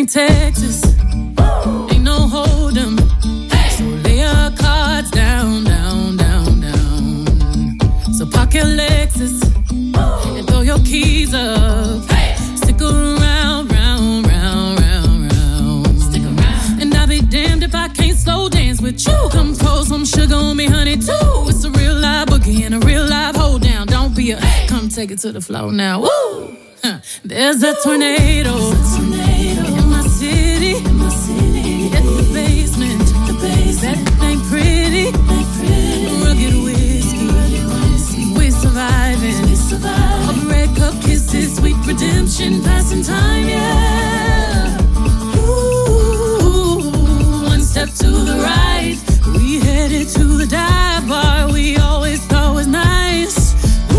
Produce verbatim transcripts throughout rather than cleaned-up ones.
ain't Texas. Ain't no hold'em. So lay your cards down, down, down, down. So park your Lexus and throw your keys up. Stick around, round, round, round, round. Stick around. And I'll be damned if I can't slow dance with you. Come pour some sugar on me, honey, too. It's a real live boogie and a real live hold down. Don't be a come take it to the floor now. Woo! Huh. There's a tornado, There's a tornado in my city. In my city. In the basement, the basement. That ain't pretty. Ain't pretty. Rugged whiskey, rugged whiskey. We're surviving. We survive. Of red cup kisses, sweet redemption, passing time, yeah. Ooh, one step to the right, we headed to the dive bar we always thought was nice.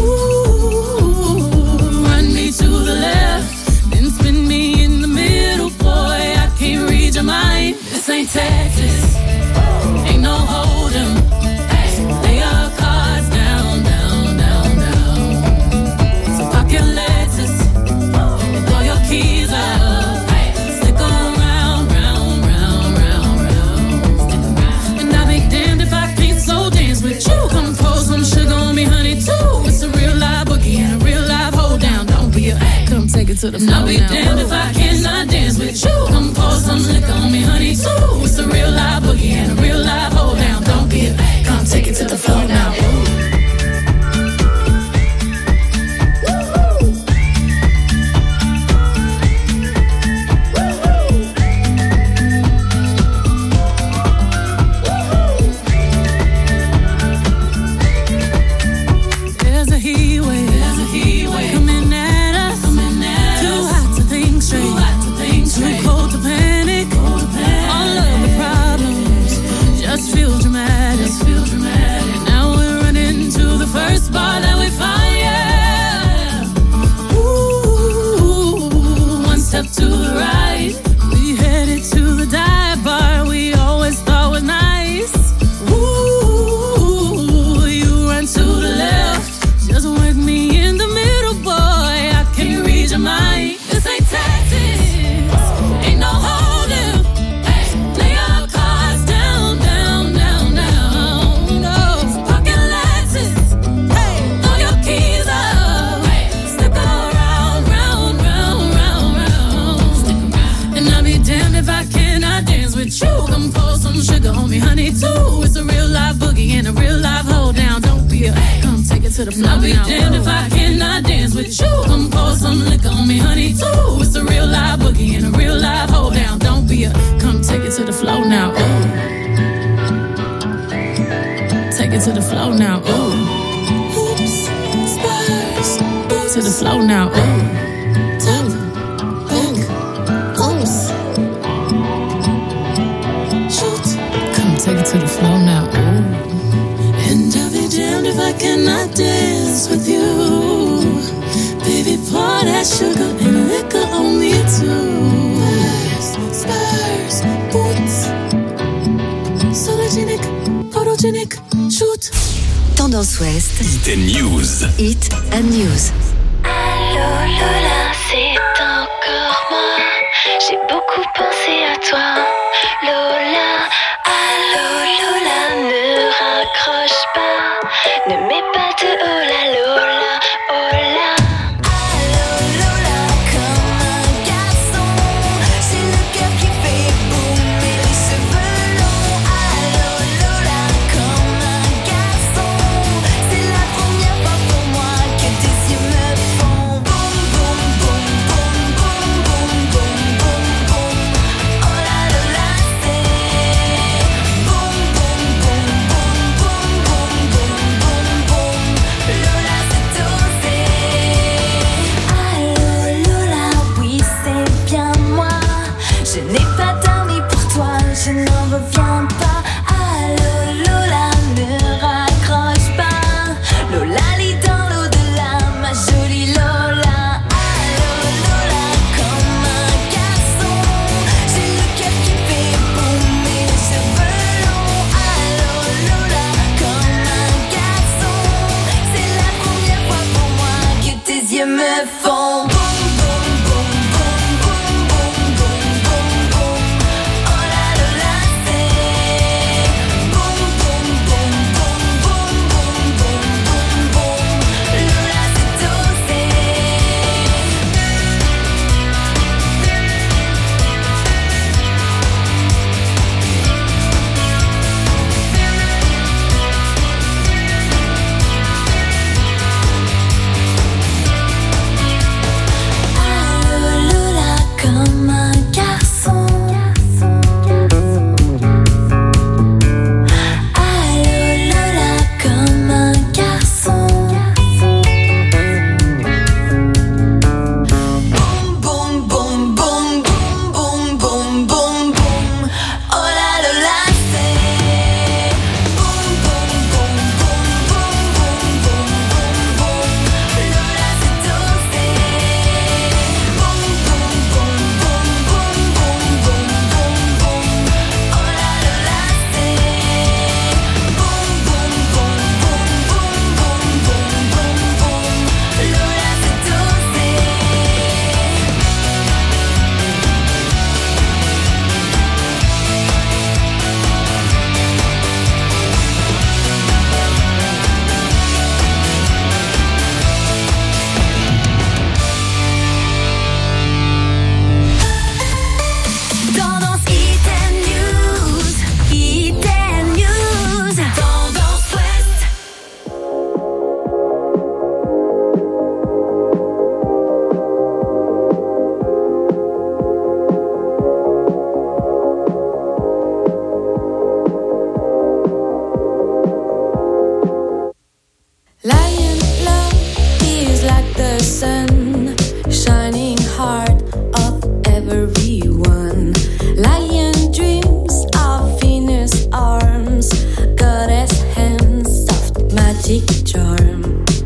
To the left, then spin me in the middle, boy, I can't read your mind. This ain't Texas, ain't no hold'em. Lay your cards down, down, down, down. So park your Lexus and throw your keys up. Stick around, round, round, round, round. And I'll be damned if I can't slow dance with you. Come pour some sugar on me, honey, too. It's a real live boogie and a real live hold down. Come take it to the floor. I'll be now. Damned if I cannot dance with you. Come pour some liquor on me, honey, too. It's a real live boogie and a real live hold down. Don't be a come take it to the floor now. I'll be damned if I cannot dance with you. Come pour some liquor on me, honey, too. It's a real live boogie and a real live hold down. Don't be a come take it to the floor now. Ooh. Take it to the floor now. Ooh. Oops, spurs. Oops. To the floor now. Ooh. Top, back, oops. Shoot. Come take it to the floor now. Ooh. And I'll be damned if I cannot dance with you. Baby, pour that sugar and liquor on me too. Spurs, spurs, boots. Sologenic, photogenic, shoot. Tendance Ouest. Hit and News. Hit and News. Allô Lola, c'est encore moi. J'ai beaucoup pensé à toi, Lola. Allô Lola, ne raccroche pas, ne mets pas de oh la Lola, oh la. Allô Lola, comme un garçon, c'est le cœur qui fait boum et les cheveux longs. Allô Lola, comme un garçon, c'est la première fois pour moi que tes yeux me font boum boum boum boum boum boum boum boum boum. Oh la Lola, c'est boum boum boum boum boum boum boum boum boum. Lola, c'est osé. Allô Lola, oui c'est bien moi. Je n'ai pas dormi pour toi, je n'en reviens pas. Allô Lola, ne raccroche pas. Lola lit dans l'au-delà, ma jolie Lola. Allô Lola, comme un garçon, j'ai le cœur qui fait boum et les cheveux longs. Allô Lola, comme un garçon, c'est la première fois pour moi que tes yeux me font boum boum boum boum boum boum boum boum boum. Lion love is like the sun, shining heart of everyone. Lion dreams of Venus arms, goddess hands, soft magic charm.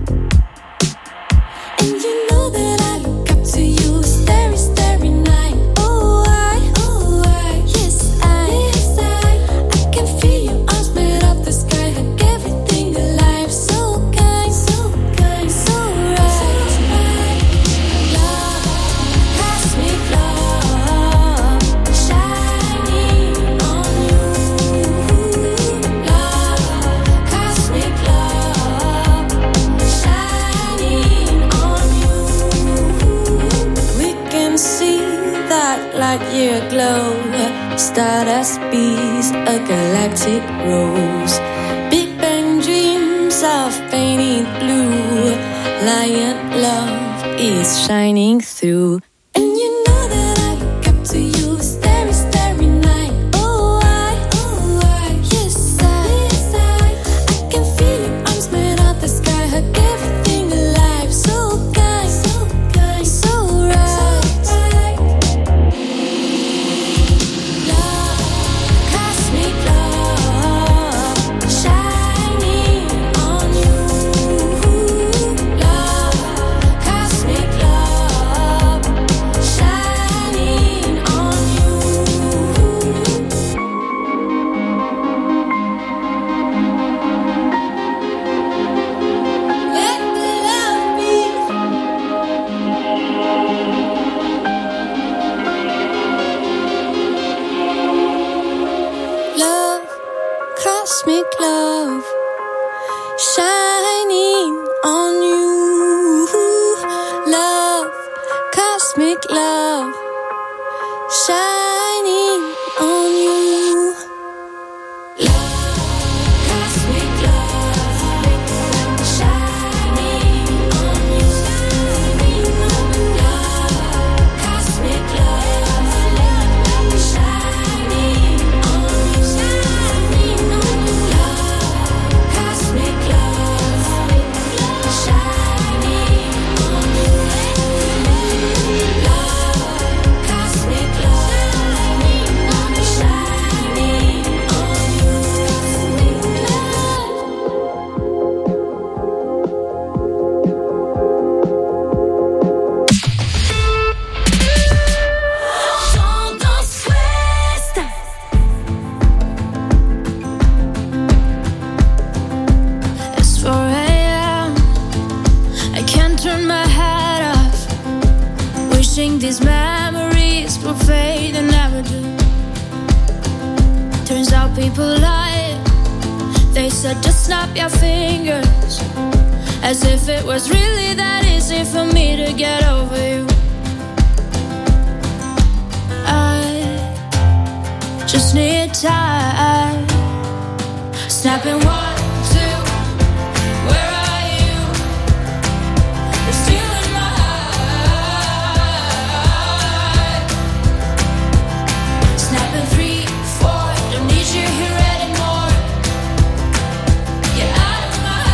And you know that I look up to you, starry, starry night. Oh, I, oh, I, yes, I, yes, I, I can feel your arms made of the sky, hug everything alive, so kind, so kind, so right. Love, cosmic love, shining on you. Love, cosmic love, shining on you. We can see that light year glow, stardust bees, a galactic rose. Big Bang dreams of painted blue. Lion love is shining through. And you know that I look up to you, starry, starry night. Oh, I, oh, I, yes, I, yes, I, I can feel your arms made of the sky, hug everything alive, so kind, so kind, so right. Love, cosmic love, shining on you. Love, cosmic love, shining on you. Let the love be. Love, cosmic love, shining on you. Love, cosmic love, shining on you. Love, cosmic love, shining on you. Love, cosmic love, shining on you. Love, cosmic love, shining on you. Love, cosmic love, shining Tendance Ouest. It's four a.m. I can't turn my head off, wishing these memories will fade and never do. Turns out people lie. They said just snap your fingers, as if it was really that easy for me to get over you. I just need time. Snapping one, two, where are you? You're stealing my heart. Snapping three, four, don't need you here anymore. Get out of my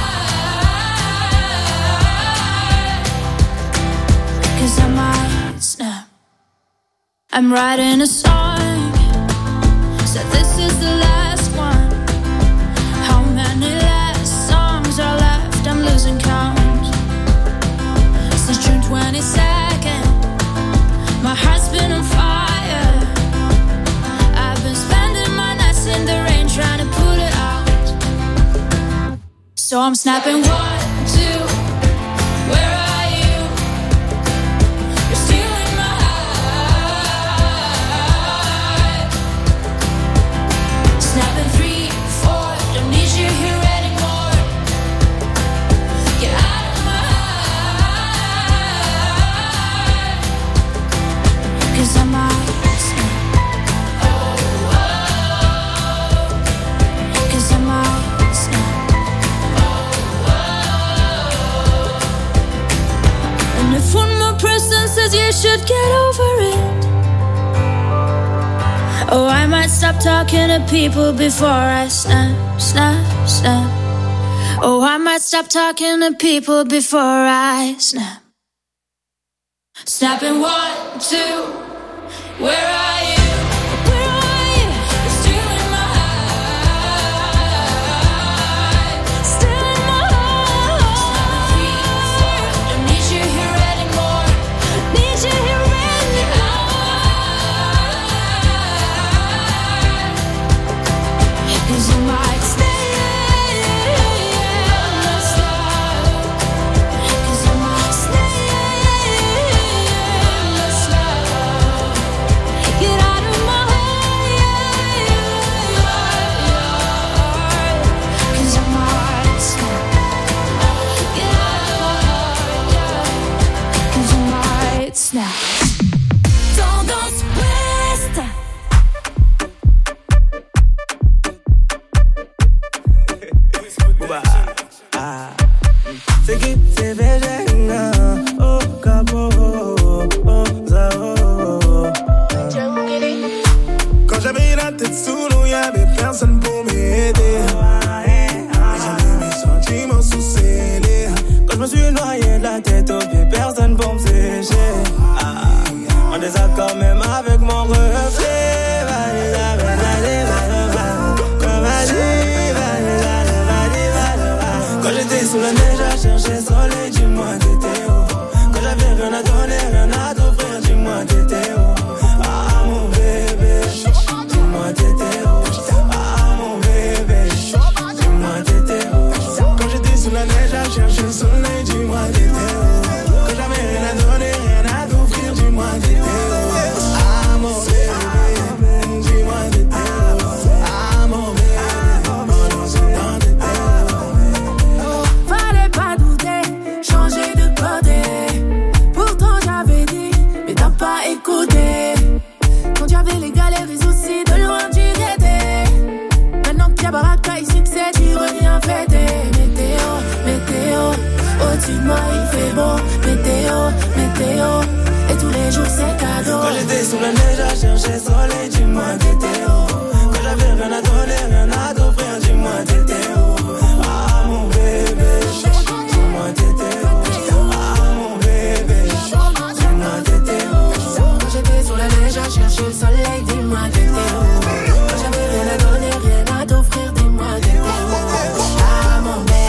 heart. 'Cause I might snap. I'm writing a song, so this is the last one. How many last songs are left? I'm losing count. Since June twenty-second, my heart's been on fire. I've been spending my nights in the rain trying to put it out. So I'm snapping one, two, where are you? You're stealing my heart. Snapping three, four, don't need you here anymore. Get out of my heart. 'Cause I might snap. Oh, oh. 'Cause I might snap. Oh, oh. And if one more person says you should get over it, oh, I might stop talking to people before I snap, snap, snap. Oh, I might stop talking to people before I snap. Snapping one, two, where are you? Where are you? You're still in my heart. Still in my heart. Three, four, don't need you here anymore. Need you here anymore. 'Cause you might stay. Snap. Tendance Ouest. C'est qui c'est Végéna. Oh, Capo, oh, Zao. Quand j'avais la tête sous l'eau, y'avait personne pour m'aider. J'ai mis mes sentiments sous scellés. Quand je me suis noyé de la tête aux pieds, personne pour me sécher. En désaccord même avec mon reflet. Vas-y, vas-y, vas-y, vas-y. Quand j'étais sous la neige à chercher soleil, dis-moi t'étais où? Quand j'avais rien à donner, rien à t'offrir, dis-moi t'étais où? Ah mon bébé, dis-moi t'étais où? Ah mon bébé, dis-moi t'étais où? Quand j'étais sous la neige à chercher le soleil, dis-moi t'étais où? Quand j'avais rien à donner, rien à t'offrir, dis-moi t'étais où? Au-dessus de moi il fait beau, météo, météo. Et tous les jours c'est cadeau. Quand j'étais sous la neige à chercher soleil, dis-moi t'étais où? Quand j'avais rien à donner, rien à t'offrir, dis-moi t'étais où? Ah mon bébé, dis-moi t'étais où? Ah mon bébé, dis-moi t'étais où? Quand j'étais sous la neige à chercher le soleil, dis-moi t'étais où? Quand j'avais rien à donner, rien à t'offrir, dis-moi t'étais où? Ah mon bébé.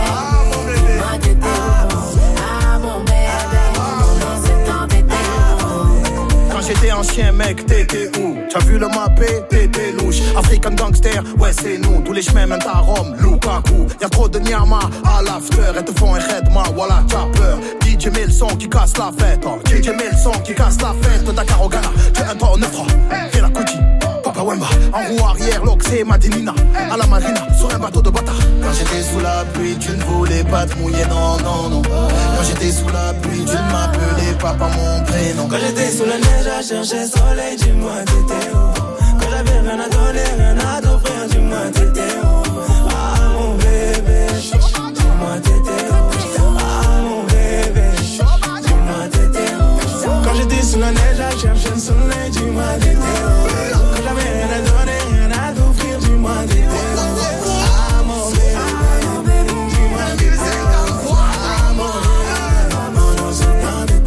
J'étais un chien mec, t'étais où? T'as vu le mappé, t'étais louche. African gangster, ouais c'est nous. Tous les chemins mènent à Rome, Lukaku. Y'a trop de nyama à l'after. Elles te font un redma, voilà t'as peur. D J met le son qui casse la fête. Oh. D J met le son qui casse la fête. Dakar au Ghana, tu es un temps neuf trois. Fais la Kuti, Papa Wemba. En roue arrière, l'Oxé, Madinina. À la marina, sur un bateau de bâtard. Quand j'étais sous la pluie, tu ne voulais pas te mouiller, non, non, non. Quand j'étais sous la pluie, tu ne m'appelais pas par mon prénom. Quand j'étais sous la neige à chercher soleil, dis-moi t'étais où? Quand j'avais rien à donner, rien à t'offrir, dis-moi t'étais où? Ah mon bébé, dis-moi t'étais où? Ah mon bébé, dis-moi t'étais où? Quand j'étais sous la neige à chercher le soleil, dis-moi t'étais où? Quand j'avais rien à donner, rien à t'offrir, dis-moi t'étais où? Ah mon bébé, dis-moi t'étais où? Ah mon bébé, mon nom c'est dans tes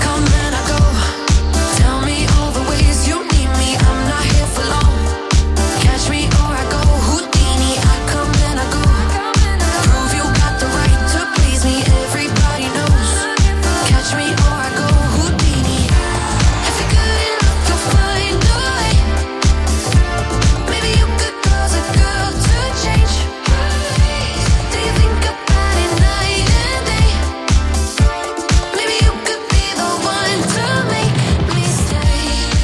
come and I go. Tell me all the ways you need me. I'm not here for long. Catch me or I go Houdini. I come and I go. Prove you got the right to please me. Everybody knows. Catch me or I go Houdini. If you're good enough, you'll find a way. Maybe you could cause a girl to change. Do you think about it night and day? Maybe you could be the one to make me stay.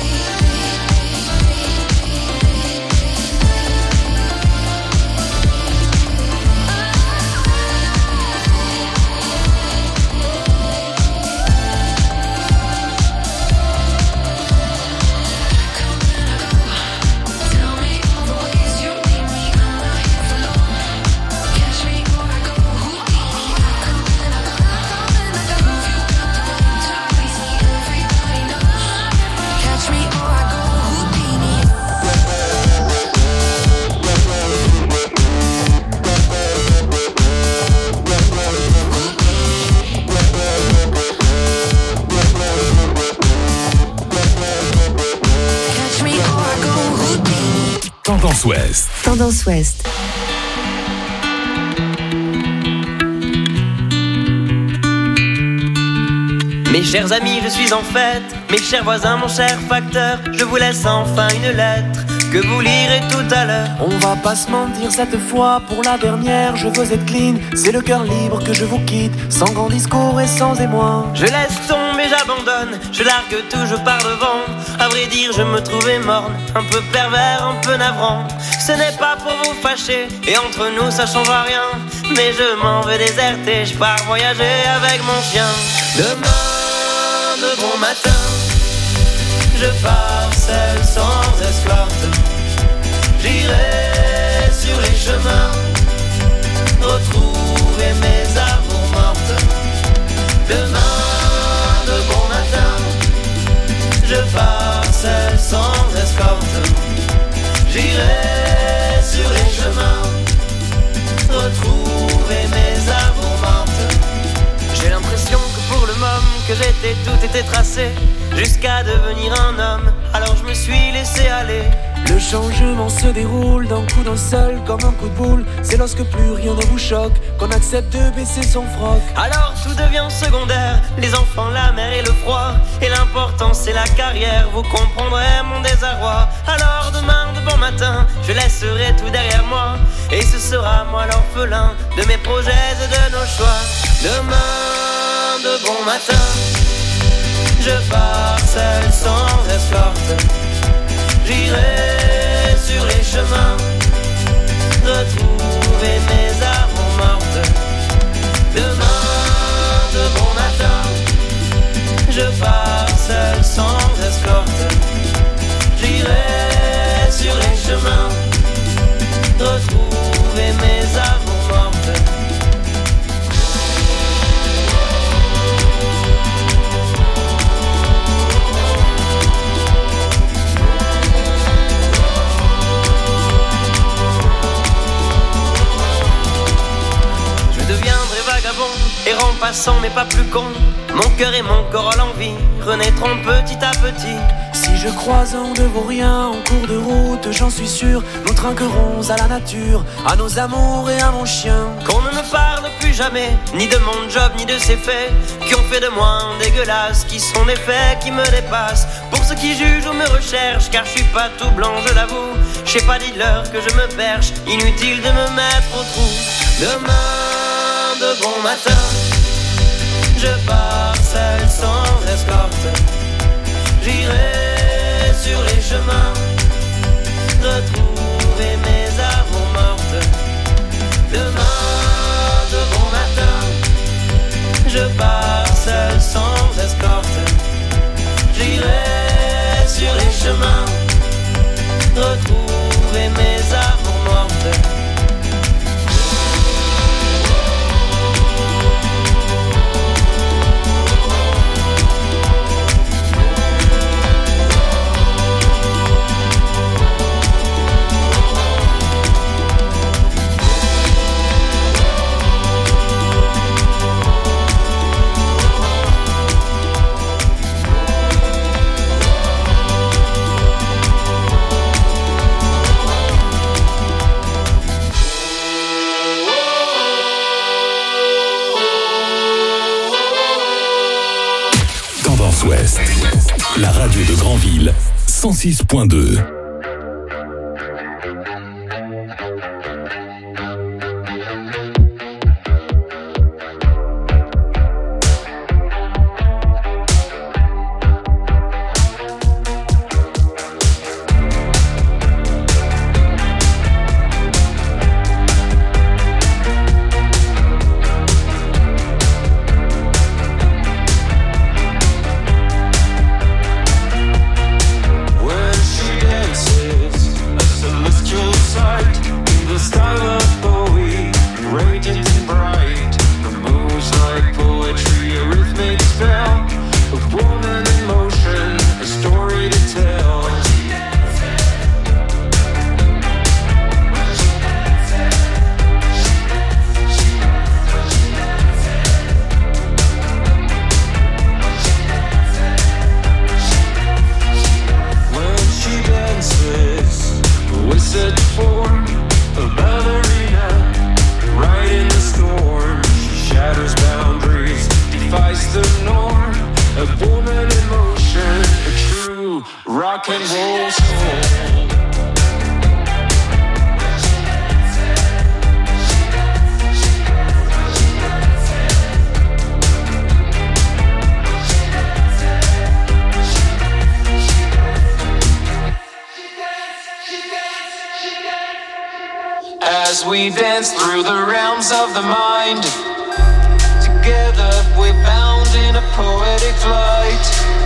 Tell me all the ways you need me. I'm not here for long. Catch me or I go Houdini. I come and I go. Prove you got the right to please me. Everybody knows. Catch me or I go Houdini. Catch me or I go Houdini. Tendance Ouest. Tendance Ouest. Mes chers amis, je suis en fête. Mes chers voisins, mon cher facteur, je vous laisse enfin une lettre que vous lirez tout à l'heure. On va pas se mentir cette fois, pour la dernière je veux être clean. C'est le cœur libre que je vous quitte, sans grand discours et sans émoi. Je laisse tomber, j'abandonne, je largue tout, je pars devant. À vrai dire, je me trouvais morne, un peu pervers, un peu navrant. Ce n'est pas pour vous fâcher, et entre nous ça changera rien. Mais je m'en vais déserter, je pars voyager avec mon chien. Demain, de bon matin, je pars seul sans escorte. J'irai sur les chemins retrouver mes amours mortes. Demain, de bon matin, je pars seul sans escorte. J'irai sur les chemins retrouver mes amours mortes. J'ai l'impression que pour le moment que j'étais, tout était tracé jusqu'à devenir un homme. Alors je me suis laissé aller. Le changement se déroule d'un coup d'un seul comme un coup de boule. C'est lorsque plus rien ne vous choque qu'on accepte de baisser son froc. Alors tout devient secondaire, les enfants, la mer et le froid. Et l'important c'est la carrière, vous comprendrez mon désarroi. Alors demain de bon matin, je laisserai tout derrière moi. Et ce sera moi l'orphelin de mes projets et de nos choix. Demain de bon matin, je pars seul sans escorte. J'irai sur les chemins retrouver mes amours mortes. Demain de bon matin, je pars seul sans escorte. J'irai sur les chemins retrouver mes amours mortes. Errant passant mais pas plus con, mon cœur et mon corps à l'envie renaîtront petit à petit. Si je croise un de vos riens en cours de route, j'en suis sûr, nous trinquerons à la nature, à nos amours et à mon chien. Qu'on ne me parle plus jamais, ni de mon job, ni de ses faits, qui ont fait de moi un dégueulasse, qui sont des faits qui me dépassent. Pour ceux qui jugent ou me recherchent, car je suis pas tout blanc, je l'avoue. Je sais pas, dites-leur que je me perche, inutile de me mettre au trou. Demain de bon matin, je pars seul sans escorte. J'irai sur les chemins retrouver mes amours mortes. Demain de bon matin, je pars seul sans escorte. J'irai sur les chemins retrouver mes amours mortes. Ouest, la radio de Granville, cent six point deux. As we dance through the realms of the mind, together we're bound in a poetic flight,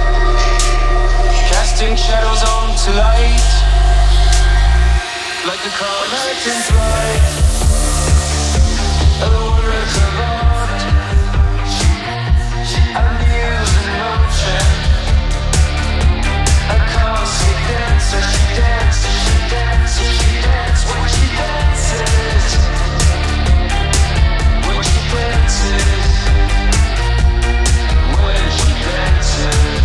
casting shadows onto light, like a comet in flight, the wonders of art, a muse in motion, a cosmic dancer. She dances, she dances, she dances when she dances, when she dances, when she dances.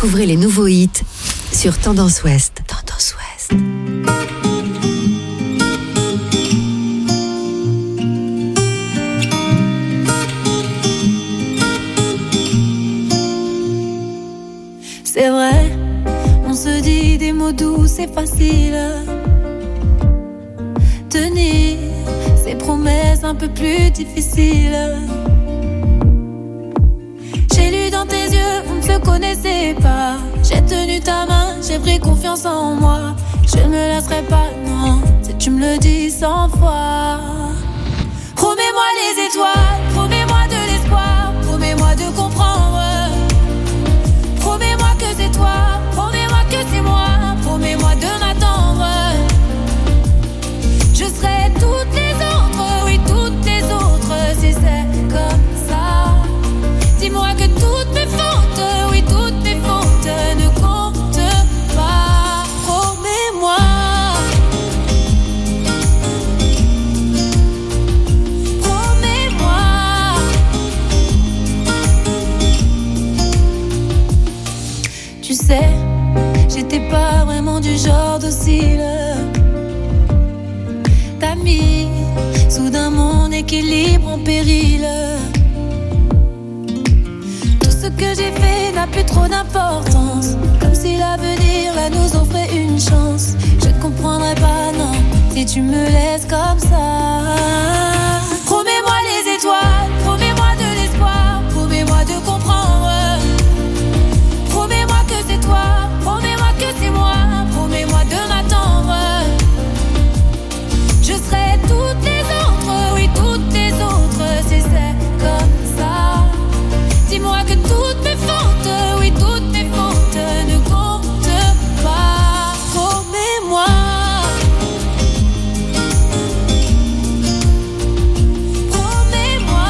Découvrez les nouveaux hits sur Tendance Ouest. Tendance Ouest. C'est vrai, on se dit des mots doux, c'est facile. Tenir ces promesses un peu plus difficiles. J'ai lu dans tes yeux, on ne se connaissait pas. J'ai tenu ta main, j'ai pris confiance en moi. Je ne me laisserai pas, non, si tu me le dis cent fois. Promets-moi les étoiles, promets-moi de l'espoir, promets-moi de comprendre. Promets-moi que c'est toi, promets-moi que c'est moi, promets-moi de m'attendre. Je serai toutes les autres, oui toutes les autres, si c'est comme ça. Dis-moi que toutes mes fautes, oui toutes mes fautes ne comptent pas. Promets-moi. Promets-moi. Tu sais, j'étais pas vraiment du genre docile. T'as mis soudain mon équilibre en péril. Tout ce que j'ai fait n'a plus trop d'importance. Comme si l'avenir là nous offrait une chance. Je ne comprendrai pas, non, si tu me laisses comme ça. Promets-moi les étoiles, promets-moi de l'espoir, promets-moi de comprendre. Promets-moi que c'est toi, promets-moi que c'est moi, promets-moi de m'attendre. Je serai toutes les autres, oui toutes les autres, si c'est comme ça. Dis-moi que toutes mes fautes, oui toutes mes fautes ne comptent pas. Promets-moi. Promets-moi.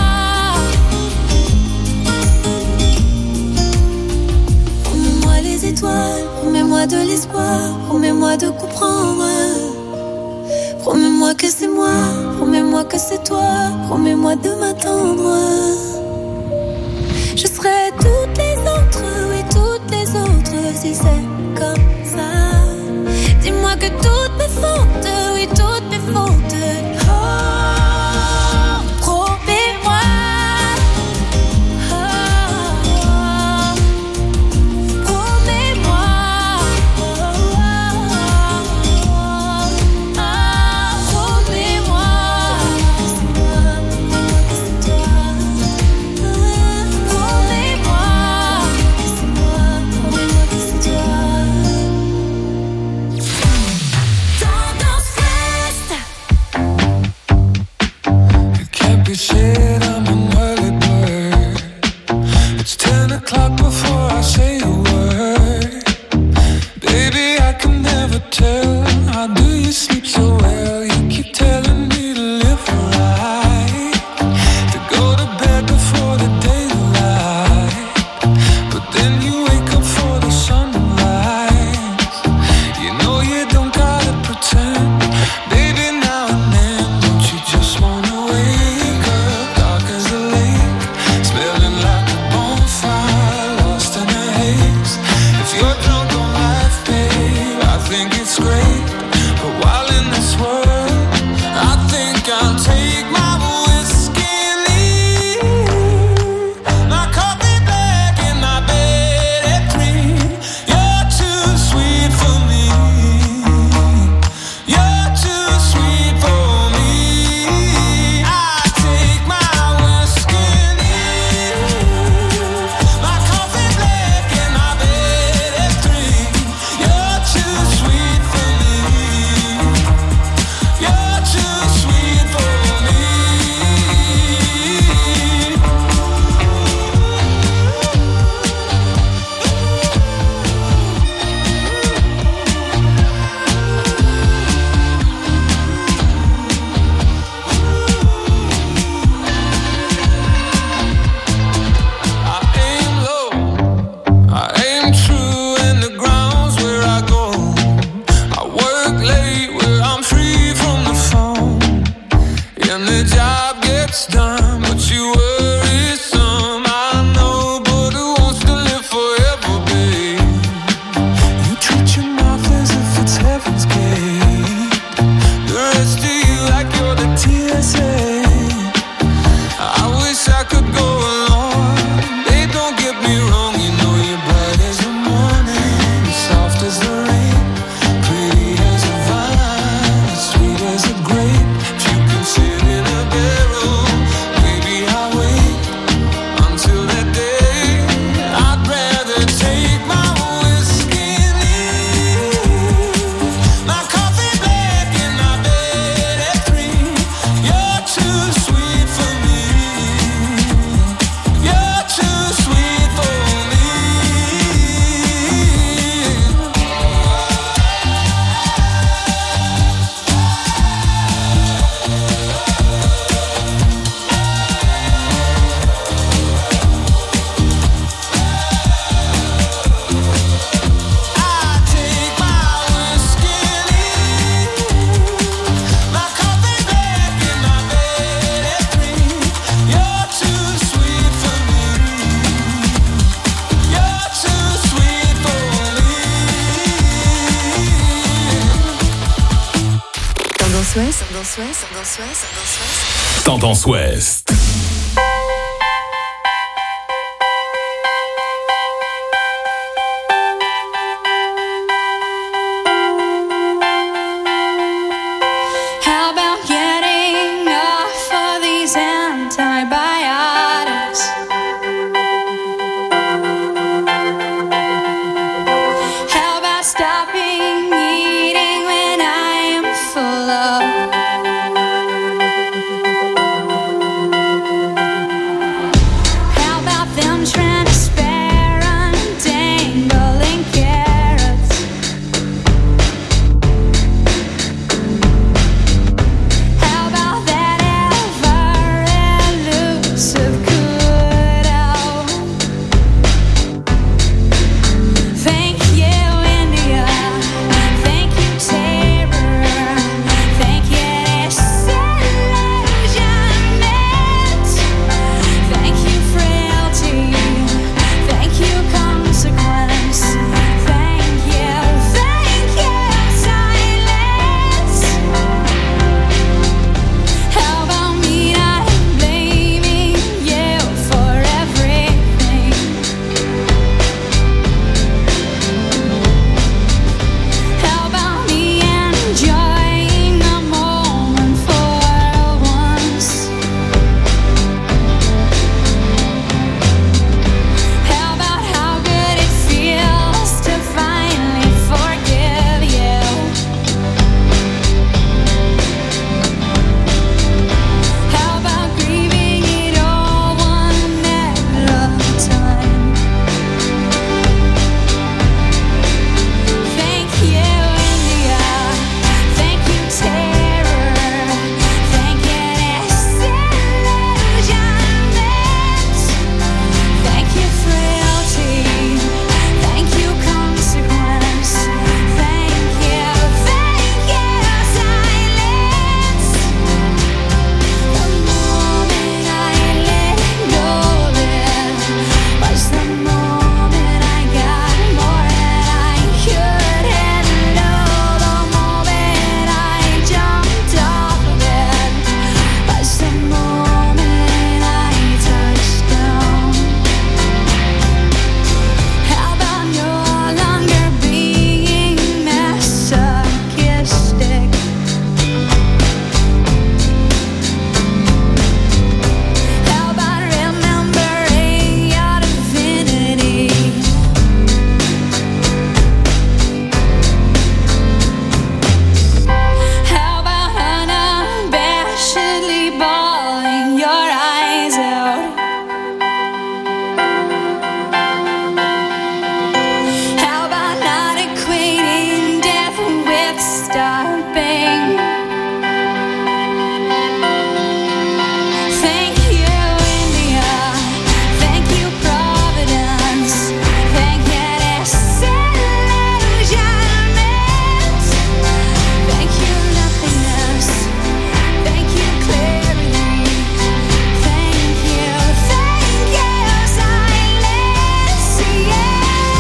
Promets-moi les étoiles, promets-moi de l'espoir, promets-moi de comprendre. Promets-moi que c'est moi, promets-moi que c'est toi, promets-moi de m'attendre. Je serai toutes les autres, oui toutes les autres, si c'est comme ça. Dis-moi que toutes mes fautes, oui toutes mes fautes. Oh, promets-moi. Oh, promets-moi. Ouest, Tendance Ouest, Tendance Ouest, Tendance Ouest. Tendance Ouest. How about getting off of these antibiotics? How about stopping eating when I am full of? How about them trying to spare untangling carrots? How about that ever elusive kudo? Thank you, India. Thank you, terror. Thank you, disillusionment. Thank you, frailty. Thank you, consequence. Thank you, thank you, silence. How about me not blaming you for everything? How about me enjoying the moment for once? How about how good it feels to finally forgive you? How about grieving it all one at a time? Thank you, India. Thank you, terror. Thank you, disillusionment. Thank you, frailty. Thank you, consequence. Thank you, thank you, silence. The moment I let go there was the moment I got more than I could handle. The moment I jumped off of it was the moment I touched down. How about no longer being masochistic? How about remembering your divinity? How about unabashedly bawling your eyes out? How about not equating death with stopping? Thank you, India. Thank you, Providence. Thank you, disillusionment. Thank you, nothingness. Thank you, clarity. Thank you, thank you, silence. Yeah,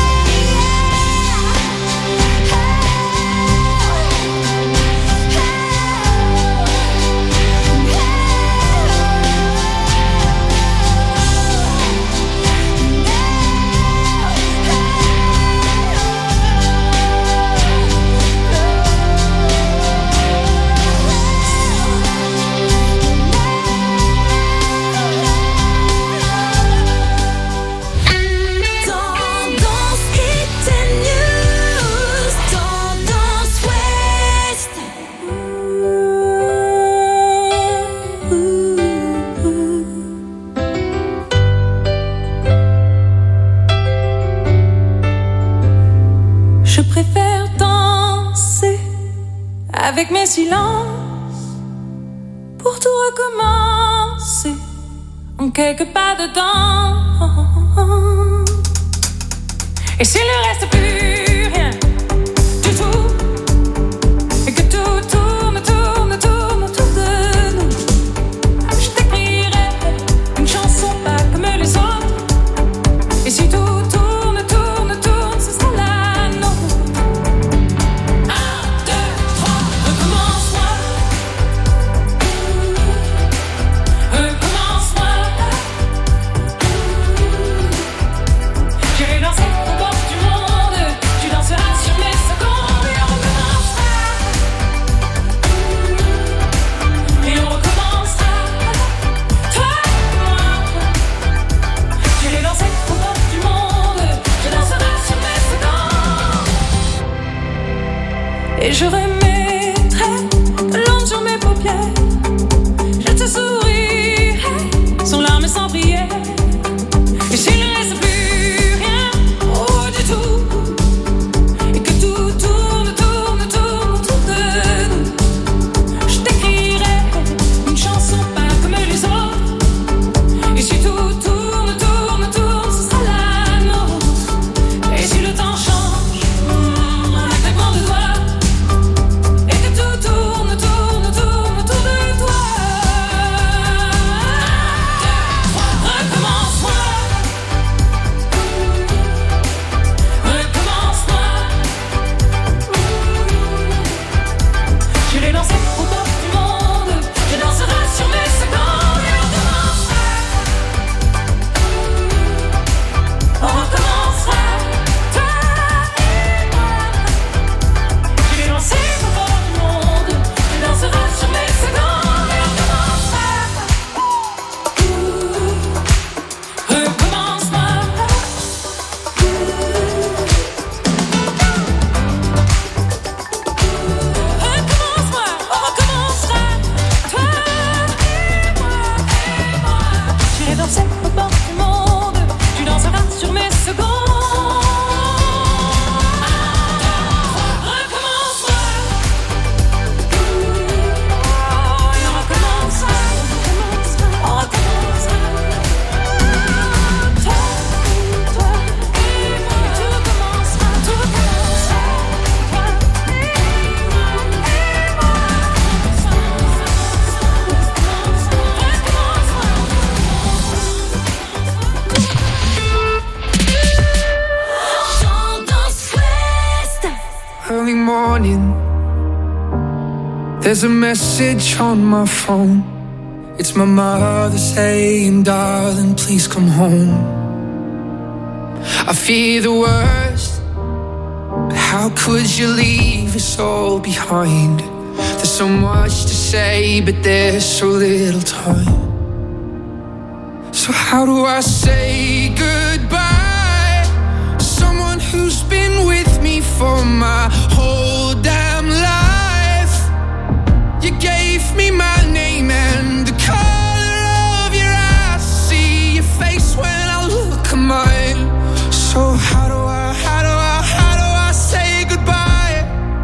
Tendance Hit and News, Tendance Ouest. Je préfère danser avec mes silences pour tout recommencer en quelques pas dedans. Et s'il ne reste plus rien du tout, et que tout tourne, tourne, tourne autour de nous, je t'écrirai une chanson pas comme les autres. Et si tout tourne, tourne, tourne, ce sera la nôtre. Un, deux, trois, recommence-moi. hey, de l'ombre sur mes paupières. Je te souris, hey, sans larmes et sans prière. Et s'il ne reste plus rien, oh du tout, et que tout tourne, tourne, tourne autour de nous, je t'écrirai une chanson pas comme les autres. Et si tout tourne, tourne, tourne, ce sera la nôtre. Et si le temps change, en un claquement de doigts, et que tout tourne, tourne, tourne autour de toi, recommence-moi, recommence-moi. J'irai danser au bord du monde, je danserai sur mes secondes et on commencera. On recommencera, toi et moi. J'irai danser au bord du monde, je danserai sur mes secondes et on commencera. Recommence-moi. Recommence-moi, on recommencera, toi et moi, et moi. J'irai danser au bord du monde, tu danseras sur mes secondes. Recommence-moi. Et on recommencera, on recommencera. Toi, toi et moi, tout recommencera, tout recommencera. Toi et moi, et moi. Tendance Ouest. Early morning, there's a message on my phone. It's my mother saying, darling, please come home. I fear the worst, but how could you leave us all behind? There's so much to say, but there's so little time. So how do I say goodbye to someone who's been with me for my whole damn life? You gave me my name and the color of your eyes. See your face when I look at mine. So how do I, how do I, how do I say goodbye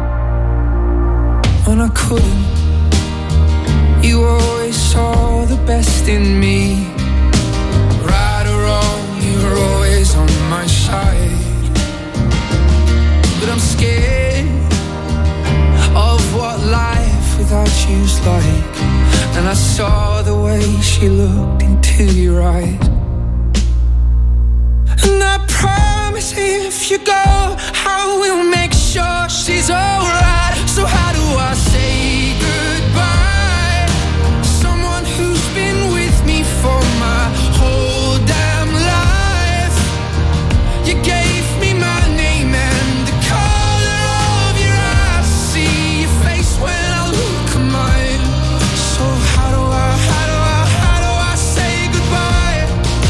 when I couldn't? You always saw the best in me. Right or wrong, you were always on my side. But I'm scared of what life without you's like. And I saw the way she looked into your eyes. And I promise if you go, I will make sure she's alright. So how do I say goodbye to someone who's been with me for my whole damn life? You gave me my name and the color of your eyes. See your face when I look at mine. So how do I, how do I, how do I say goodbye?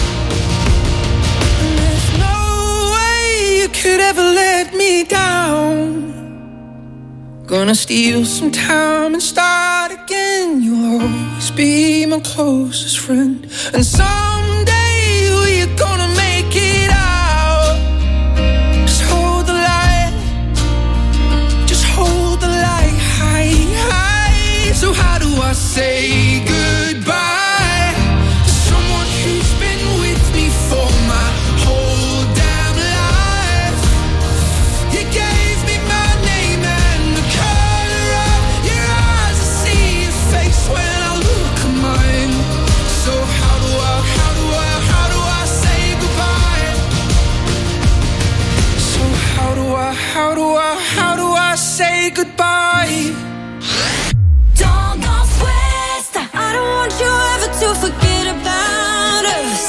And there's no way you could ever let me down. Gonna steal some time and start again. You'll always be my closest friend. And someday we're gonna make it out. Just hold the light, just hold the light high, high. So how do I say goodbye to someone who's been with me for my whole damn life? You gave me my name and the color of your eyes. I see your face when I look at mine. So how do I, how do I, how do I say goodbye? So how do I, how do I, how do I say goodbye? Tendance Ouest. I don't want you ever to forget about us.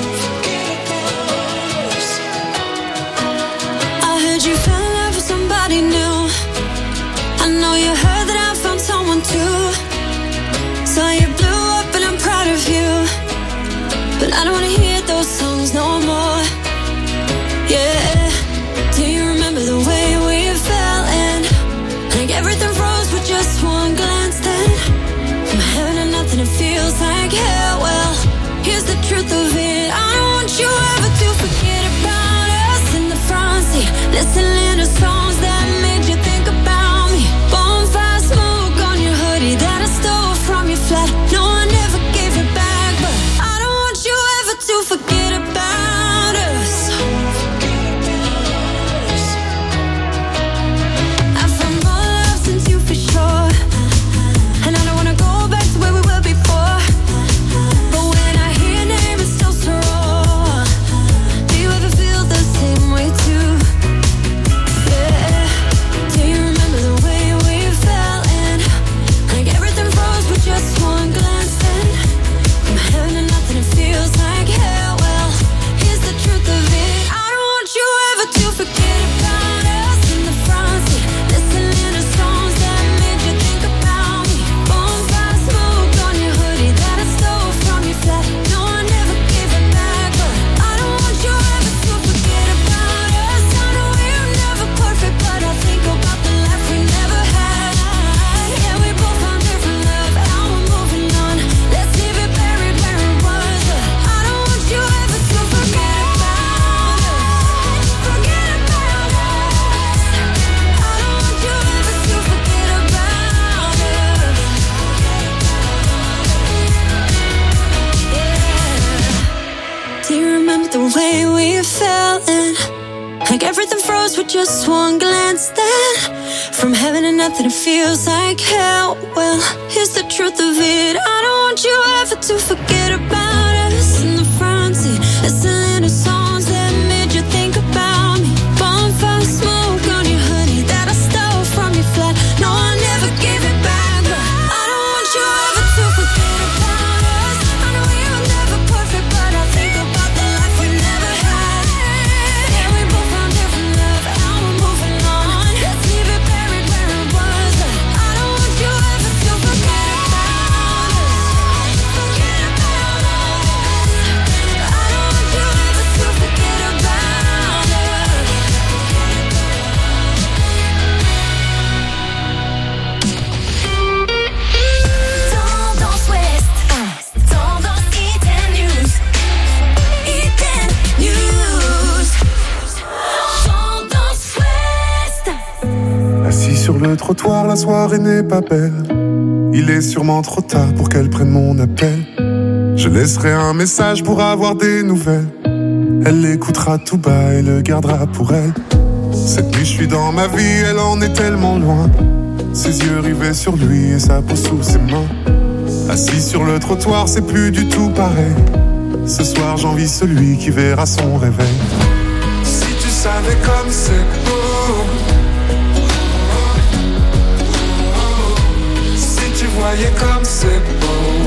I heard you fell in love with somebody new. I know you heard that I found someone too. So you blew up and I'm proud of you. But I don't wanna hear those songs no more. Yeah. Do you remember the way we fell in? Like everything froze with just one feels like hell. Well, here's the truth of it. I don't want you ever to forget about us in the front seat, listening to songs that made you think about me. Bonfire smoke on your hoodie that I stole from your flat. No, I never gave it back, but I don't want you ever to forget about us. I found more love since you for sure, and I don't wanna go back to where we were before. But when I hear your name, it's still so raw. Do you ever feel the same way too? Yeah. Do you remember the way we fell in? Like everything froze with just one glance. Then from heaven to nothing, it feels like hell. Well, here's the truth of it. I don't want you ever to forget about us in the front seat, listening to songs that made you think about me. Bonfire smoke on your hoodie that I stole from your flat. No, I never gave it back, but I don't want you ever to forget about us. I know we're never perfect, but I think about the life we never had. Yeah, we both found different love, now we're moving on. Let's leave it buried where it was. But I don't want you ever to forget about us. Forget about us. I don't want you ever to forget about us. Yeah. Do you remember the way we fell in? Like everything froze with just one glance. Then from heaven to nothing, it feels like hell. Well, here's the truth of it. I don't want you ever to forget about us in the front seat, listening to songs that made you think about me. Bonfire smoke on your hoodie that I stole from your flat. No, I never gave it back, but I don't want you ever to forget about us. I know we were never perfect, but I think about the life we never had. Yeah, we both found different love, now we're moving on. Let's leave it buried where it was. But I don't want you ever to forget about us. Forget about us. I don't want you ever to forget about us. Tendance Ouest, Tendance Iten News, Iten News, Tendance Ouest. Assis sur le trottoir, la soirée n'est pas belle. Il est sûrement trop tard pour qu'elle prenne mon appel. Je laisserai un message pour avoir des nouvelles. Elle l'écoutera tout bas et le gardera pour elle. Cette nuit je suis dans ma vie, elle en est tellement loin. Ses yeux rivés sur lui et sa peau sous ses mains. Assis sur le trottoir, c'est plus du tout pareil. Ce soir j'envie celui qui verra son réveil. Si tu savais comme c'est beau, si tu voyais comme c'est beau.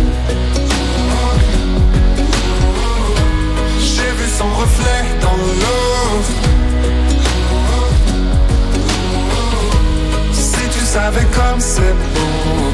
J'ai vu son reflet dans l'eau. Si tu savais comme c'est beau.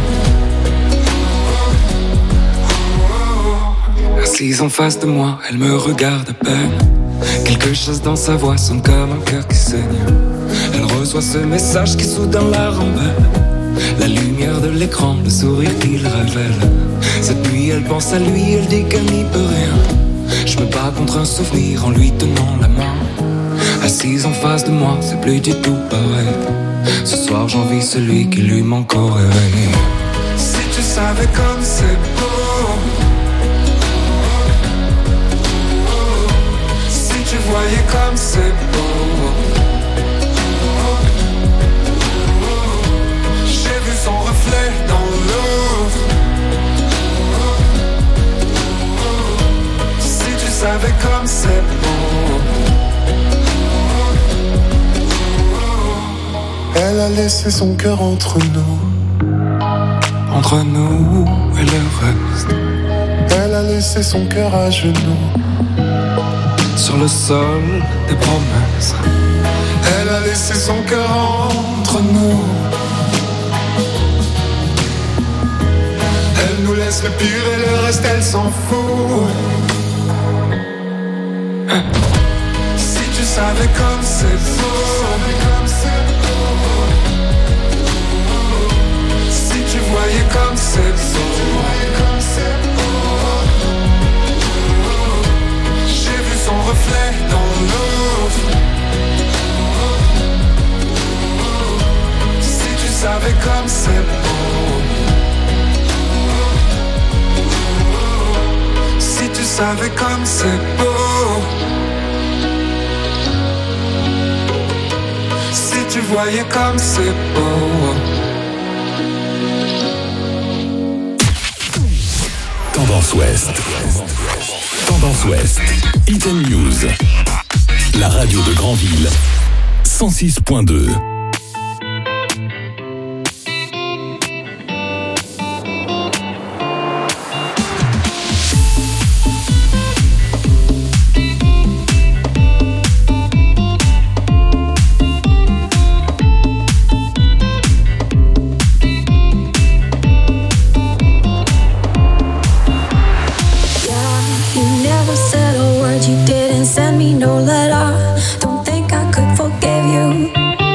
Assise en face de moi, elle me regarde à peine. Quelque chose dans sa voix sonne comme un cœur qui saigne. Elle reçoit ce message qui soudain la rembelle. La lumière de l'écran, le sourire qu'il révèle. Cette nuit elle pense à lui, elle dit qu'elle n'y peut rien. Je me bats contre un souvenir en lui tenant la main. Assise en face de moi, c'est plus du tout pareil. Ce soir j'envie celui qui lui manque au réveil. Si tu savais comme c'est beau. Si tu voyais comme c'est beau. J'ai vu son reflet dans l'eau. Si tu savais comme c'est beau. Elle a laissé son cœur entre nous. Entre nous et le reste. Elle a laissé son cœur à genoux. Sur le sol des promesses. Elle a laissé son cœur entre nous. Elle nous laisse le pire et le reste elle s'en fout. Si tu savais comme c'est beau. Si tu voyais comme c'est beau. c'est beau. Si tu savais comme c'est beau. Si tu voyais comme c'est beau. Tendance Ouest. Tendance Ouest. Item News. La radio de Granville. cent six point deux. Send me no letter. Don't think I could forgive you.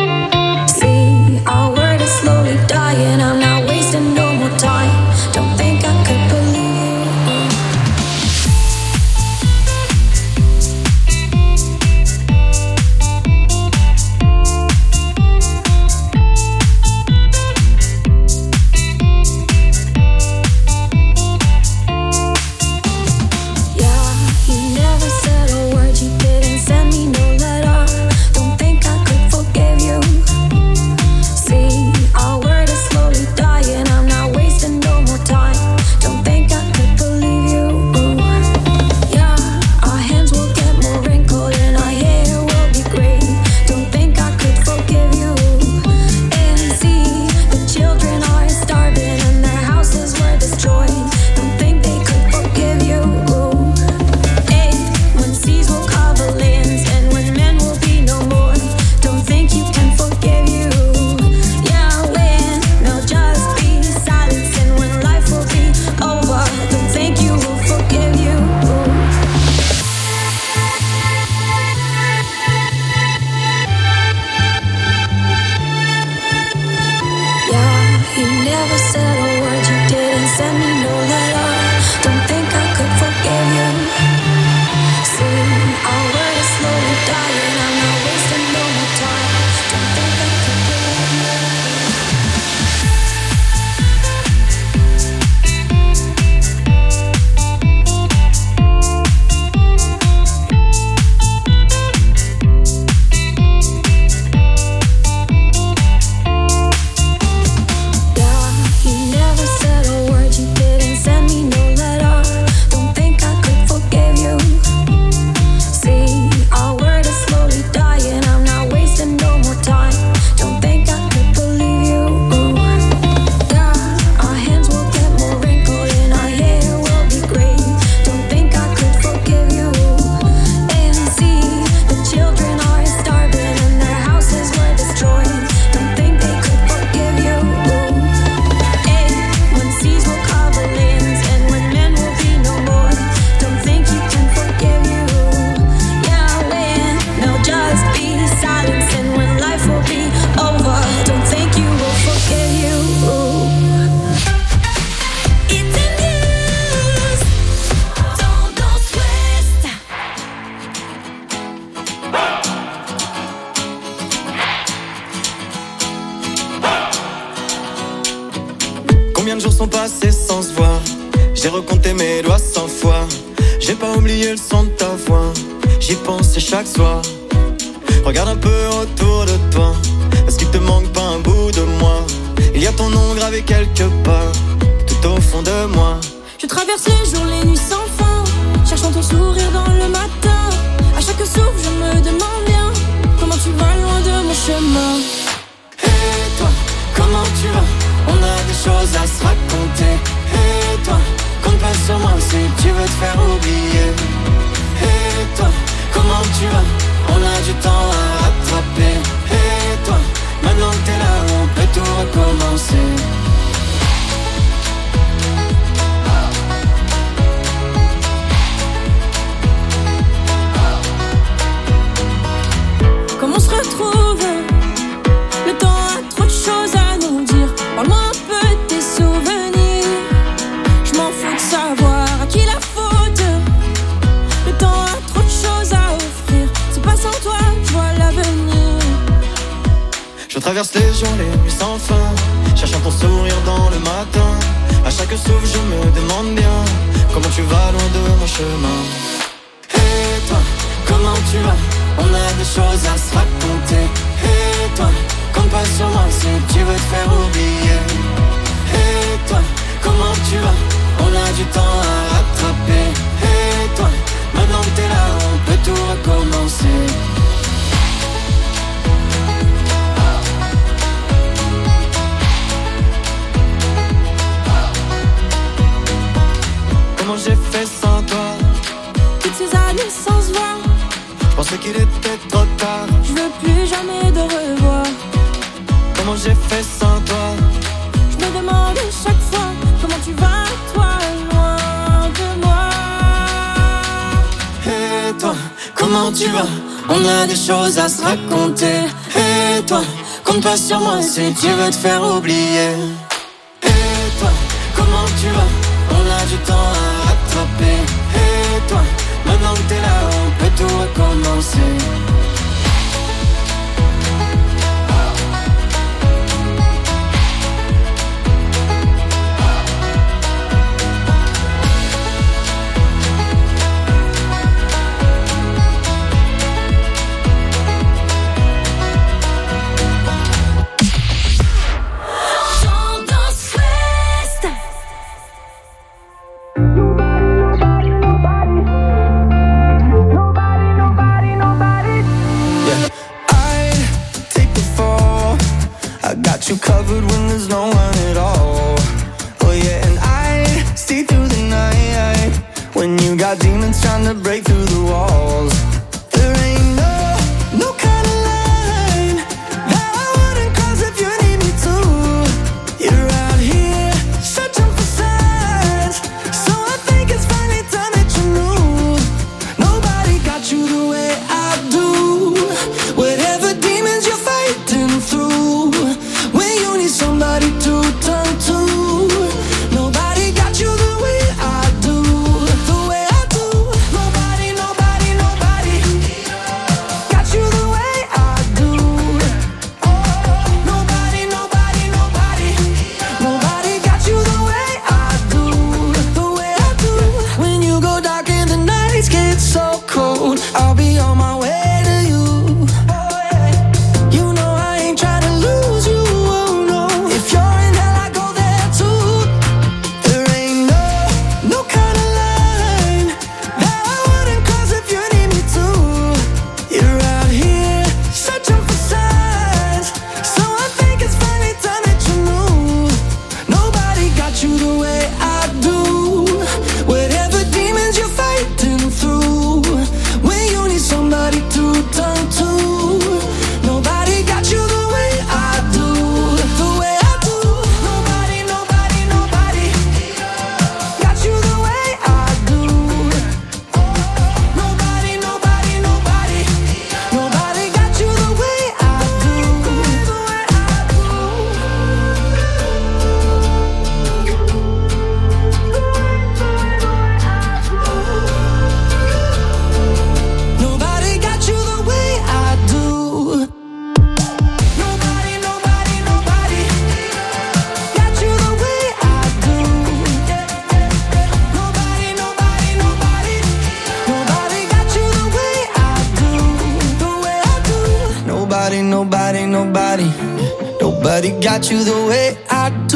Combien de jours sont passés sans se voir? J'ai recompté mes doigts cent fois. J'ai pas oublié le son de ta voix. J'y pensais chaque soir. Regarde un peu autour de toi. Est-ce qu'il te manque pas un bout de moi? Il y a ton nom gravé quelque part, tout au fond de moi. Je traverse les jours, les nuits sans fin, cherchant ton sourire dans le matin. À chaque souffle, je me demande bien comment tu vas loin de mon chemin. Et toi, comment tu vas? On a des choses à se raconter. Et toi, compte pas sur moi si tu veux te faire oublier. Et toi, comment tu vas? On a du temps à rattraper. Et toi, maintenant que t'es là, on peut tout recommencer. Comme on se retrouve, le temps a trop de choses à nous dire. Parle-moi un peu de tes souvenirs. Je m'en fous de savoir à qui la faute. Le temps a trop de choses à offrir. C'est pas sans toi que je vois l'avenir. Je traverse les jours, les nuits sans fin, cherchant ton matin. À chaque souffle je me demande bien comment tu vas loin de mon chemin. Et toi, comment tu vas? On a des choses à se raconter. Et toi, compte pas sur moi si tu veux te faire oublier. Et toi, comment tu vas? On a du temps à rattraper. Et toi, maintenant que t'es là, on peut tout recommencer. Comment j'ai fait sans toi? Toutes ces années sans se voir, je pensais qu'il était trop tard. Je veux plus jamais de revoir. Comment j'ai fait sans toi? Je me demande chaque fois comment tu vas, toi, loin de moi. Et toi, comment tu vas? On a des choses à se raconter. Et toi, compte pas sur moi si tu veux te faire oublier. Et toi, comment tu vas? On a du temps à rattraper. Et toi, maintenant que t'es là, on peut tout recommencer. You covered when there's no one at all. Oh yeah, and I stay through the night when you got demons trying to break through the walls. There ain't no, no kind of line that I wouldn't cross if you need me to. You're out here searching for signs, so I think it's finally time that you knew. Nobody got you the way I do. Whatever demons you're fighting through, somebody to turn to. Nobody got you the way I do, the way I do. Nobody, nobody, nobody got you the way I do. Nobody, nobody, nobody, nobody got you the way I do, the way I do. When you go dark and the nights get so cold, I'll be on my way to you. You know I ain't trying to lose you. If you're in hell, I go there too. There ain't no, no kind of line that I wouldn't cross if you need me to. You're out here searching for signs, so I think it's finally time that you knew. Nobody got you the way I do. Whatever demons you're fighting through, when you need somebody to turn to. Nobody got you the way I do, the way I do. Nobody, nobody, nobody got you the way I do. Nobody, nobody, nobody, nobody got you the way I do, the way I do. Nobody got you the way I do. Nobody, nobody, nobody got you the way I do. Nobody, nobody, nobody, nobody got you the way I do, the way I do. Nobody, nobody, nobody, nobody got you the way I do.